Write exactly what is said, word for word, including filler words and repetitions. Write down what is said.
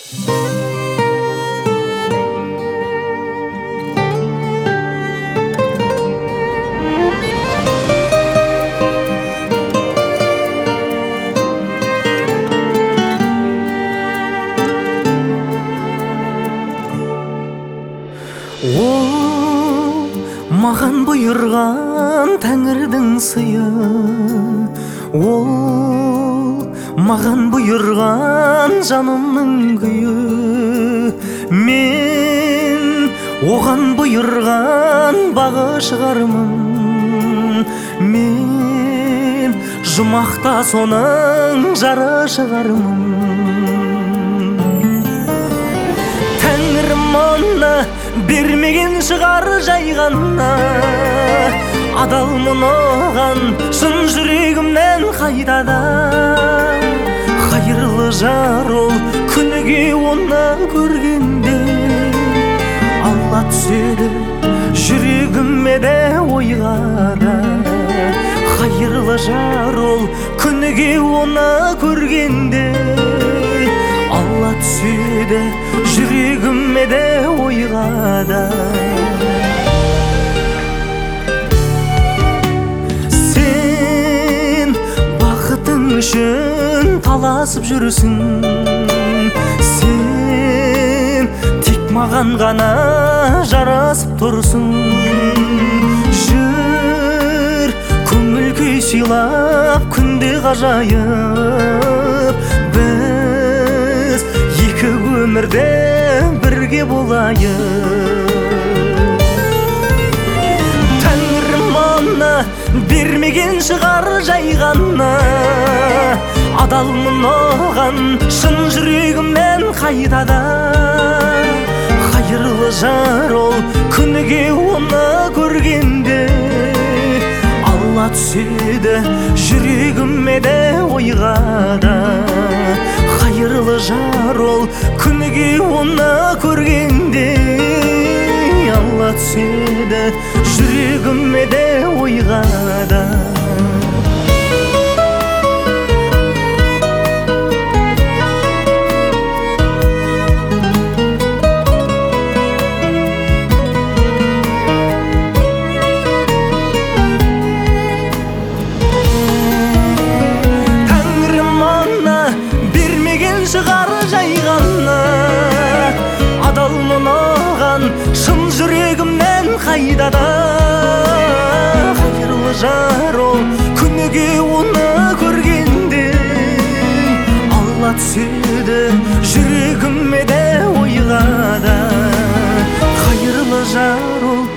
Ол маған бұйырған тәңірдің сыйы, ол маған бұйырған жанымның күйі. Мен оған бұйырған бағы шығармын, мен жұмақта соның жары шығармын. Тәңірім оны бермеген шығар жай ғана, адалмын оған шын жүрегімнен қайтада. Қайырлы жар ол күніге оны көргенде, алла түседі жүрегіме де ойға да. Қайырлы жар ол күніге оны көргенде, алла түседі жүрегіме де ойға да. Сен бақытың үшін таласып жүрсің, сен тек маған ғана жарасып тұрсың. Жүр көңіл күй сыйлап күнде ғажайып, біз екі өмірде бірге болайық. Тәңірім оны бермеген шығар жай ғана, адалмын оған шын жүрегімнен қайтада. Қайырлы жар ол күніге оны көргенде, алла түседі жүрегіме де ойға да. Қайырлы жар ол күніге оны көргенде, алла түседі жүрегіме де ойға да. Шығар жай ғана, адалмын оған шын жүрегімнен қайдада. Қайырлы жар ол күніге оны көргенде, алла түседі жүрегіме де ойға да. Қайырлы жар ол